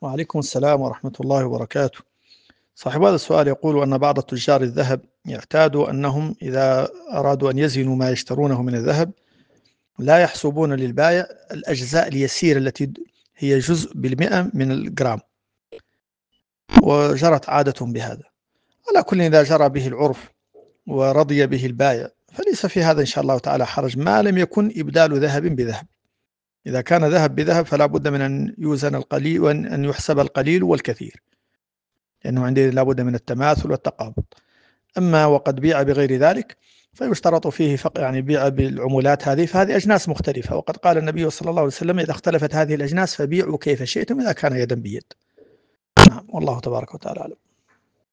وعليكم السلام ورحمة الله وبركاته. صاحب هذا السؤال يقول أن بعض تجار الذهب يعتادوا أنهم إذا أرادوا أن يزنوا ما يشترونه من الذهب لا يحسبون للبائع الأجزاء اليسيرة التي هي جزء بالمئة من الجرام، وجرت عادتهم بهذا. على كل، إذا جرى به العرف ورضي به البائع فليس في هذا إن شاء الله تعالى حرج، ما لم يكن إبدال ذهب بذهب. إذا كان ذهب بذهب فلا بد من أن يوزن القليل وأن يحسب القليل والكثير، لأنه عندئذ لا بد من التماثل والتقابض. أما وقد بيع بغير ذلك فيشترط فيه يعني بيع بالعمولات هذه، فهذه أجناس مختلفة، وقد قال النبي صلى الله عليه وسلم: إذا اختلفت هذه الأجناس فبيعوا كيف شئتم إذا كان يدا بيد. نعم، والله تبارك وتعالى أعلم.